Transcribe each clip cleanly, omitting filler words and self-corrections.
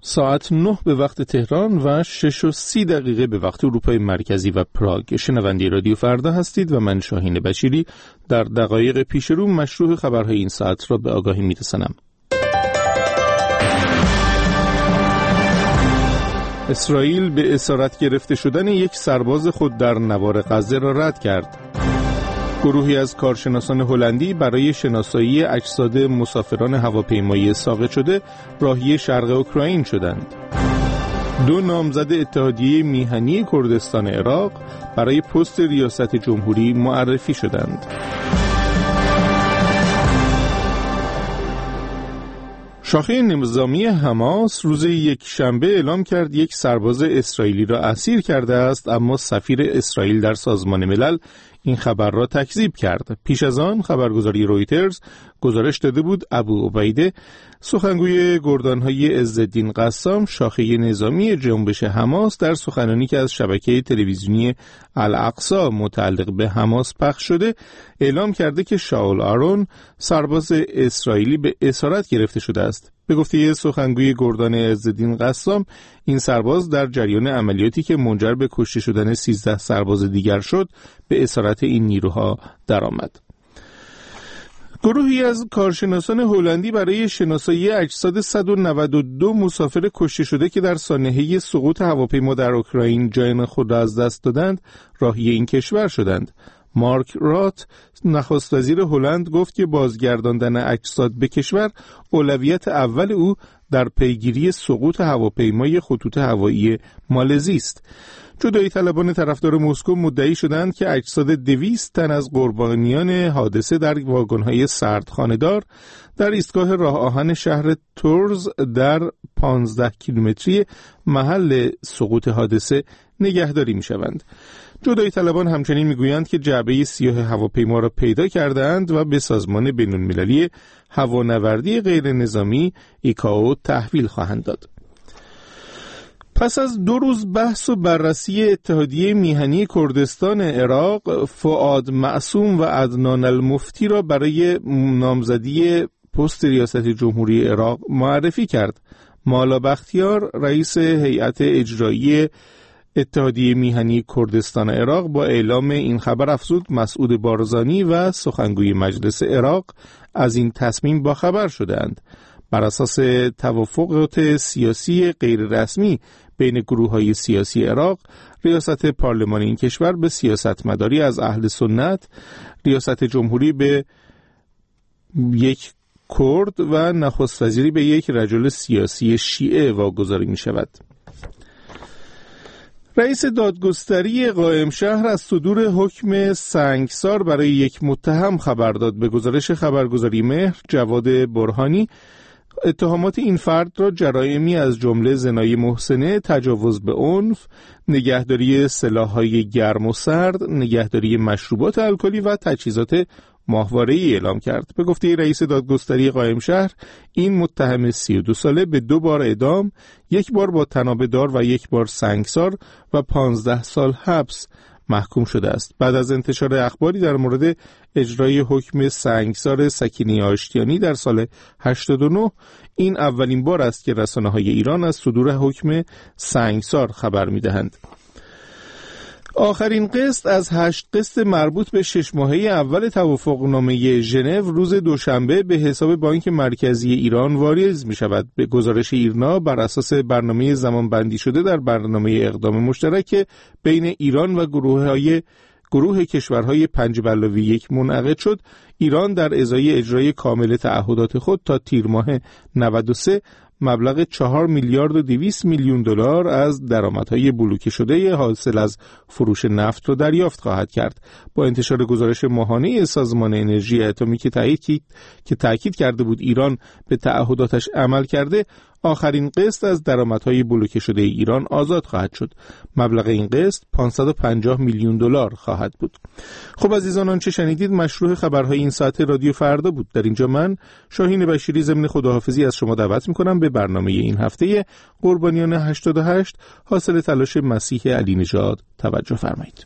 ساعت 9 به وقت تهران و 6:30 به وقت اروپای مرکزی و پراگ. شنونده رادیو فردا هستید و من شاهین بشیری در دقایق پیش رو مشروع خبرهای این ساعت را به آگاهی می‌رسانم. اسرائیل به اسارت گرفته شدن یک سرباز خود در نوار غزه را رد کرد. گروهی از کارشناسان هلندی برای شناسایی اجساد مسافران هواپیمایی ساقط شده راهی شرق اوکراین شدند. 2 نامزد اتحادیه میهنی کردستان عراق برای پست ریاست جمهوری معرفی شدند. شاخه نظامی حماس روز یکشنبه اعلام کرد یک سرباز اسرائیلی را اسیر کرده است، اما سفیر اسرائیل در سازمان ملل این خبر را تکذیب کرد. پیش از آن خبرگزاری رویترز گزارش داده بود ابو عبیده، سخنگوی گردانهای عزالدین قسام، شاخه نظامی جنبش حماس، در سخنرانی که از شبکه تلویزیونی الاقصی متعلق به حماس پخش شده اعلام کرده که شاول آرون سرباز اسرائیلی به اسارت گرفته شده است. به گفته سخنگوی گردان عزالدین قسام، این سرباز در جریان عملیاتی که منجر به کشته شدن 13 سرباز دیگر شد به اسارت این نیروها درآمد. گروهی از کارشناسان هلندی برای شناسایی اجساد 192 مسافر کشته شده که در سانحه سقوط هواپیما در اوکراین جان خود را از دست دادند راهی این کشور شدند. مارک رات، نخست وزیر هلند، گفت که بازگرداندن اجساد به کشور اولویت اول او در پیگیری سقوط هواپیمای خطوط هوایی مالزی است. جدایی طلبان طرفدار مسکو مدعی شدند که اجساد 200 تن از قربانیان حادثه در واگن‌های سردخانه‌دار در ایستگاه راه آهن شهر تورز در 15 کیلومتری محل سقوط حادثه نگهداری می‌شوند. جدایی طلبان همچنین میگویند که جعبه سیاه هواپیما را پیدا کردند و به سازمان بین‌المللی هوانوردی غیر نظامی ایکائو تحویل خواهند داد. پس از 2 روز بحث و بررسی اتحادیه میهنی کردستان عراق، فؤاد معصوم و عدنان المفتی را برای نامزدی پست ریاست جمهوری عراق معرفی کرد. مالا بختیار، رئیس هیئت اجرایی اتحادیه میهنی کردستان عراق، با اعلام این خبر افزود مسعود بارزانی و سخنگوی مجلس عراق از این تصمیم باخبر شدند. بر اساس توافقات سیاسی غیر رسمی بین گروه‌های سیاسی عراق، ریاست پارلمانی این کشور به سیاستمداری از اهل سنت، ریاست جمهوری به یک کرد و نخست وزیری به یک رجل سیاسی شیعه واگذاری می شود. رئیس دادگستری قائم شهر از صدور حکم سنگسار برای یک متهم خبر داد. به گزارش خبرگزاری مهر، جواد برهانی اتهامات این فرد را جرائمی از جمله زنای محسنه، تجاوز به عنف، نگهداری سلاح‌های گرم و سرد، نگهداری مشروبات الکلی و تجهیزات ماهواره‌ای اعلام کرد. به گفته رئیس دادگستری قائم شهر، این متهم 32 ساله به 2 بار اعدام، 1 بار با طنابه دار و 1 بار سنگسار و 15 سال حبس محکوم شده است. بعد از انتشار اخباری در مورد اجرای حکم سنگسار سکینه آشتیانی در سال 89، این اولین بار است که رسانه‌های ایران از صدور حکم سنگسار خبر می‌دهند. آخرین قسط از 8 قسط مربوط به 6 ماهه اول توافقنامه ژنو روز دوشنبه به حساب بانک مرکزی ایران واریز می شود. به گزارش ایرنا، بر اساس برنامه زمانبندی شده در برنامه اقدام مشترک بین ایران و گروه کشورهای 5+1 منعقد شد، ایران در ازای اجرای کامل تعهدات خود تا تیر ماه 93 مبلغ 4 میلیارد و 200 میلیون دلار از درآمدهای بلوکه شده حاصل از فروش نفت را دریافت خواهد کرد. با انتشار گزارش ماهانه سازمان انرژی اتمی که تأکید کرده بود ایران به تعهداتش عمل کرده، آخرین قسط از درآمدهای بلوکه شده ایران آزاد خواهد شد. مبلغ این قسط 550 میلیون دلار خواهد بود. خب عزیزان، آنچه شنیدید مشروع خبرهای این ساعت رادیو فردا بود. در اینجا من شاهین بشیری ضمن خداحافظی از شما دعوت می‌کنم به برنامه این هفته قربانیان 88 حاصل تلاش مسیح علی نژاد توجه فرمایید.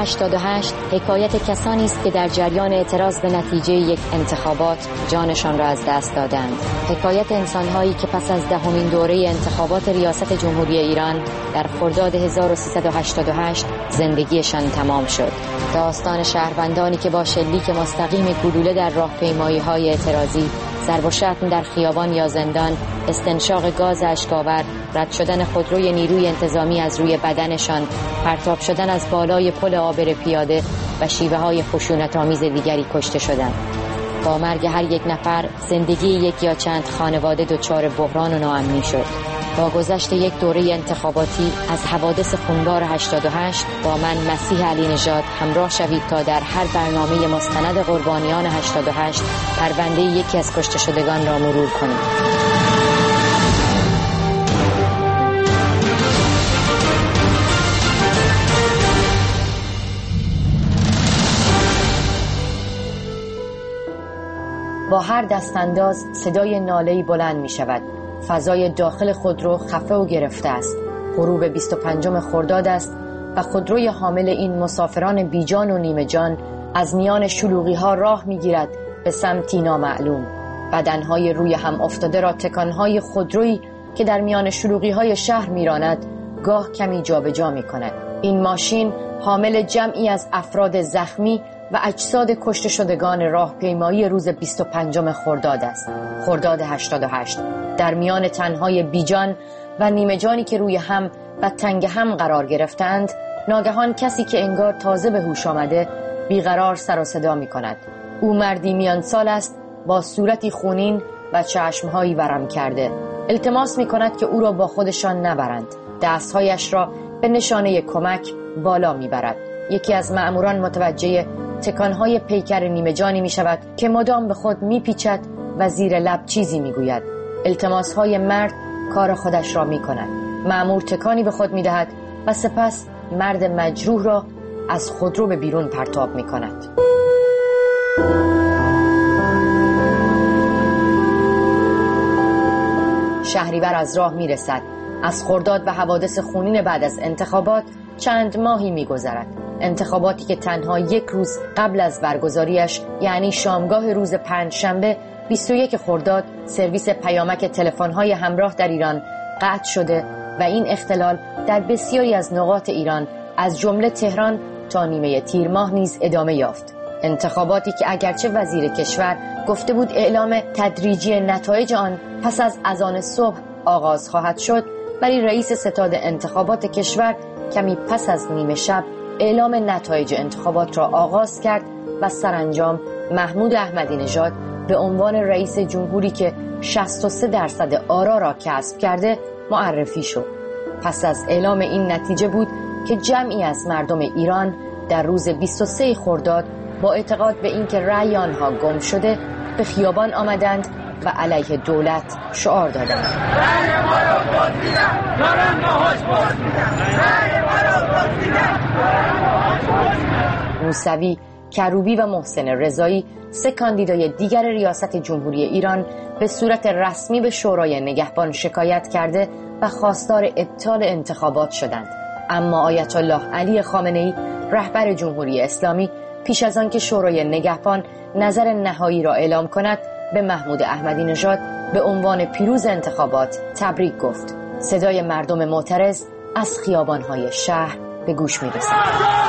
88 حکایت کسانی است که در جریان اعتراض به نتیجه یک انتخابات جانشان را از دست دادند. حکایت انسان‌هایی که پس از 10مین دوره انتخابات ریاست جمهوری ایران در خرداد 1388 زندگیشان تمام شد. داستان شهروندانی که با شلیک مستقیم گلوله در راهپیمایی‌های اعتراضی، ضرب و شتم در خیابان یا زندان، استنشاق گاز اشک‌آور، رد شدن خودروی نیروی انتظامی از روی بدنشان، پرتاب شدن از بالای پل عابر پیاده و شیوه‌های خشونت‌آمیز دیگری کشته شدند. با مرگ هر یک نفر زندگی یک یا چند خانواده دچار بحران و ناامنی شد. با گذشت یک دوره انتخاباتی از حوادث خونبار 88 با من مسیح علی نژاد همراه شوید تا در هر برنامه مستند قربانیان 88 پرونده یکی از کشته شدگان را مرور کنیم. با هر دستانداز صدای ناله‌ای بلند می شود. فضای داخل خودرو خفه و گرفته است. غروب 25 خرداد است و خودروی حامل این مسافران بیجان و نیمه جان از میان شلوغی‌ها راه می‌گیرد به سمتی نامعلوم. بدنهای روی هم افتاده را تکانهای خودرویی که در میان شلوغی‌های شهر می‌راند گاه کمی جابجا می‌کند. این ماشین حامل جمعی از افراد زخمی و اجساد کشته شدگان راهپیمایی روز 25 خرداد است. خرداد 88 در میان تنهای بیجان و نیمه جانی که روی هم و تنگ هم قرار گرفتند، ناگهان کسی که انگار تازه به هوش آمده بیقرار سر و صدا می کند. او مردی میان سال است با صورتی خونین و چشمهایی ورم کرده. التماس می کند که او را با خودشان نبرند. دستهایش را به نشانه کمک بالا می برد. یکی از مأموران متوجه تکانهای پیکر نیمه جانی می شود که مدام به خود می پیچد و زیر لب چیزی می گوید. التماسهای مرد کار خودش را می کند. مأمور تکانی به خود می دهد و سپس مرد مجروح را از خودرو به بیرون پرتاب می کند. شهریور از راه می رسد. از خرداد و حوادث خونین بعد از انتخابات چند ماهی می گذرد. انتخاباتی که تنها یک روز قبل از برگزاریش، یعنی شامگاه روز پنجشنبه 21 خرداد، سرویس پیامک تلفن‌های همراه در ایران قطع شده و این اختلال در بسیاری از نقاط ایران از جمله تهران تا نیمه تیر ماه نیز ادامه یافت. انتخاباتی که اگرچه وزیر کشور گفته بود اعلام تدریجی نتایج آن پس از اذان صبح آغاز خواهد شد، ولی رئیس ستاد انتخابات کشور کمی پس از نیمه شب اعلام نتایج انتخابات را آغاز کرد و سرانجام محمود احمدی نژاد به عنوان رئیس جمهوری که 63% آرا را کسب کرده معرفی شد. پس از اعلام این نتیجه بود که جمعی از مردم ایران در روز 23 خرداد با اعتقاد به اینکه رأی آنها گم شده به خیابان آمدند و علیه دولت شعار دادند. موسوی، کروبی و محسن رضایی، 3 کاندیدای دیگر ریاست جمهوری ایران به صورت رسمی به شورای نگهبان شکایت کرده و خواستار ابطال انتخابات شدند. اما آیت الله علی خامنه‌ای، رهبر جمهوری اسلامی، پیش از آن که شورای نگهبان نظر نهایی را اعلام کند، به محمود احمدی نژاد به عنوان پیروز انتخابات تبریک گفت. صدای مردم معترض از خیابان‌های شهر به گوش می‌رسد.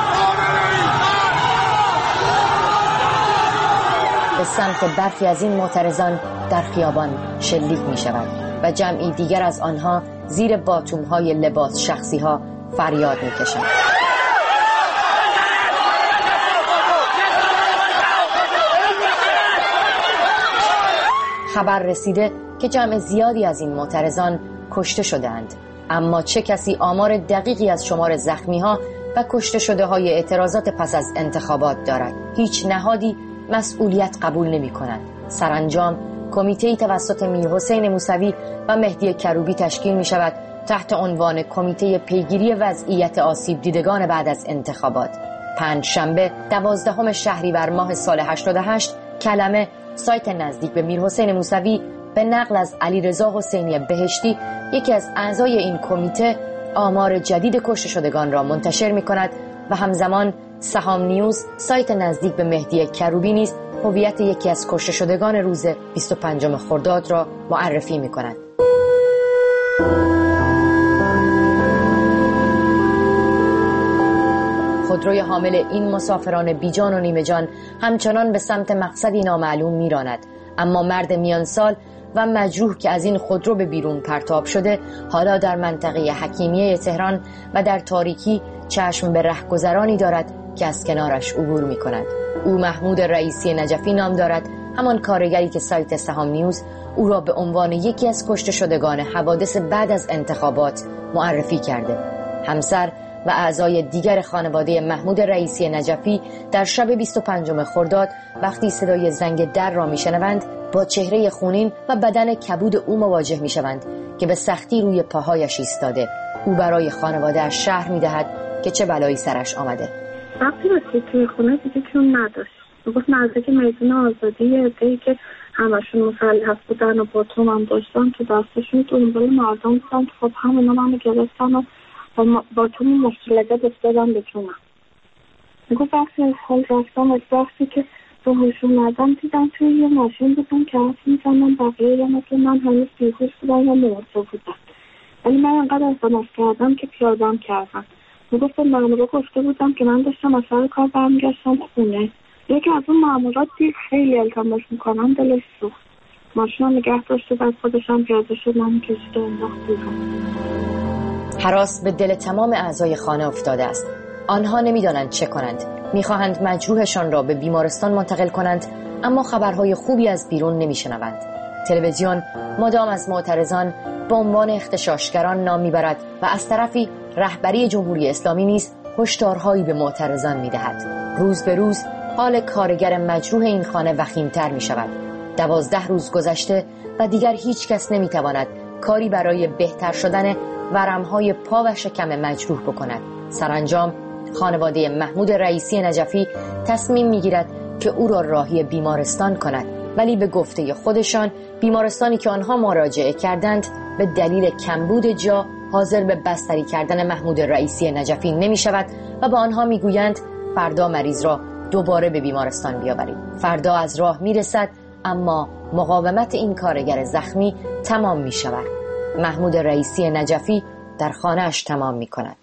به سمت برخی از این معترضان در خیابان شلیک می‌شود و جمعی دیگر از آنها زیر باتوم‌های لباس شخصی‌ها فریاد می‌کشند. خبر رسیده که جمع زیادی از این معترضان کشته شدند، اما چه کسی آمار دقیقی از شمار زخمی‌ها و کشته شده های اعتراضات پس از انتخابات دارد. هیچ نهادی مسئولیت قبول نمی‌کند. سرانجام کمیته‌ای توسط میرحسین موسوی و مهدی کروبی تشکیل می‌شود تحت عنوان کمیته پیگیری وضعیت آسیب دیدگان بعد از انتخابات. پنجشنبه 12 شهریور ماه سال 88 کلمه، سایت نزدیک به میرحسین موسوی، به نقل از علیرضا حسینی بهشتی، یکی از اعضای این کمیته، آمار جدید کشته شدگان را منتشر می‌کند و همزمان سهام نیوز، سایت نزدیک به مهدی کروبی نیز هویت یکی از کشته شدگان روز 25 خرداد را معرفی می‌کند. خودروی حامل این مسافران بیجان و نیمه جان همچنان به سمت مقصدی نامعلوم میراند، اما مرد میان سال و مجروح که از این خودرو به بیرون پرتاب شده حالا در منطقه حکیمیه تهران و در تاریکی چشم به رهگذرانی دارد که از کنارش عبور می کند. او محمود رئیسی نجفی نام دارد، همان کارگری که سایت سهام نیوز او را به عنوان یکی از کشته شدگان حوادث بعد از انتخابات معرفی کرده. همسر و اعضای دیگر خانواده محمود رئیسی نجفی در شب 25 خرداد وقتی صدای زنگ در را میشنوند با چهره خونین و بدن کبود او مواجه میشوند که به سختی روی پاهایش ایستاده. او برای خانواده‌اش شرح میدهد که چه بلایی سرش آمده. وقتی رسید توی خونه دیگه چون نداشت، گفت نزدیک میدون آزادی عده‌ای که همشون مسلح بودن و باتوم هم داشتن تو دستشون دنبال مردم بودن. خب همونا منو گرفتن و با تو مشکلات افتادم به جونم. میگو وقتی از حال رفتم، از وقتی که به هوش اومدم دیدم توی یه ماشین بودم که حرف میزنم بقیه یه مثل من هنوز بیهوش بودن یا مرده بودن، ولی من انقدر التماس کردم که پیادم کردم. میگفتم مامورا گفته بودم که من داشتم از سر کار برمیگشتم خونه. یکی از اون مامورات دید خیلی التماس میکنم، دلش سوخت، ماشین نگه داشته، بعد خودش هم پیاده شد من کشیده انداخت بیرون. هراس به دل تمام اعضای خانه افتاده است. آنها نمیدانند چه کنند. میخواهند مجروحشان را به بیمارستان منتقل کنند، اما خبرهای خوبی از بیرون نمیشنوند. تلویزیون مدام از معترضان به عنوان اغتشاشگران نام میبرد و از طرفی رهبری جمهوری اسلامی نیز هشدارهایی به معترضان میدهد. روز به روز حال کارگر مجروح این خانه وخیم‌تر میشود. 12 روز گذشته و دیگر هیچ کس نمیتواند کاری برای بهتر شدن ورمهای پا و شکم مجروح بکند. سرانجام خانواده محمود رئیسی نجفی تصمیم میگیرد که او را راهی بیمارستان کند، ولی به گفته خودشان بیمارستانی که آنها مراجعه کردند به دلیل کمبود جا حاضر به بستری کردن محمود رئیسی نجفی نمی شود و به آنها میگویند فردا مریض را دوباره به بیمارستان بیاورید. فردا از راه میرسد، اما مقاومت این کارگر زخمی تمام می شود. محمود رئیسی نجفی در خانه‌اش تمام می کند.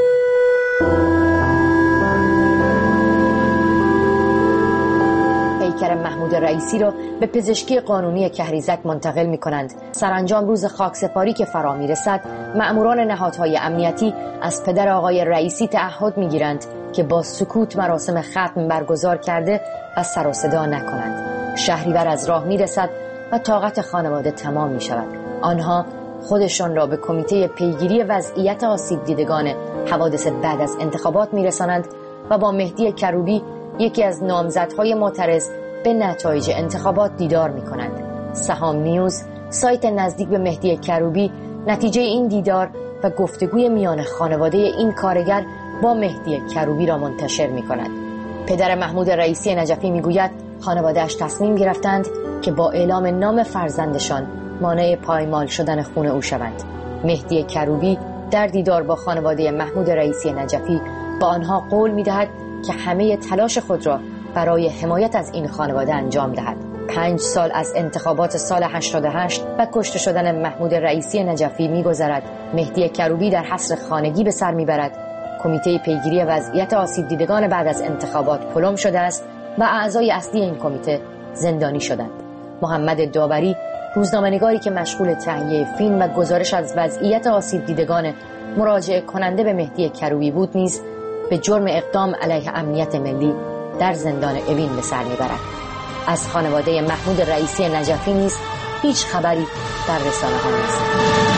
پیکر محمود رئیسی را به پزشکی قانونی کهریزک منتقل می کنند. سرانجام روز خاکسپاری که فرا می رسد، مأموران نهادهای امنیتی از پدر آقای رئیسی تعهد می گیرند که با سکوت مراسم ختم برگزار کرده و سر و صدا نکنند. شهریور از راه می رسد و طاقت خانواده تمام می شود. آنها خودشان را به کمیته پیگیری وضعیت آسیب دیدگان حوادث بعد از انتخابات می رسانند و با مهدی کروبی، یکی از نامزدهای معترض به نتایج انتخابات، دیدار می کنند. سهام نیوز، سایت نزدیک به مهدی کروبی، نتیجه این دیدار و گفتگوی میان خانواده این کارگر با مهدی کروبی را منتشر می کند. پدر محمود رئیسی نجفی می گوید خانواده‌اش تصمیم گرفتند که با اعلام نام فرزندشان مانع پایمال شدن خون او شوند. مهدی کروبی در دیدار با خانواده محمود رئیسی نجفی با آنها قول می دهد که همه تلاش خود را برای حمایت از این خانواده انجام دهد. 5 سال از انتخابات سال 88 و کشته شدن محمود رئیسی نجفی می گذرد. مهدی کروبی در حصر خانگی به سر می برد. کمیته پیگیری وضعیت آسیب دیدگان بعد از انتخابات پلم شده است و اعضای اصلی این کمیته زندانی شدند. محمد داوری، روزنامه‌نگاری که مشغول تهیه فیلم و گزارش از وضعیت آسیب دیدگان مراجعه کننده به مهدی کروبی بود، نیز به جرم اقدام علیه امنیت ملی در زندان اوین به سر میبرد. از خانواده محمود رئیسی نجفی نیز هیچ خبری در رسانه‌ها نیست.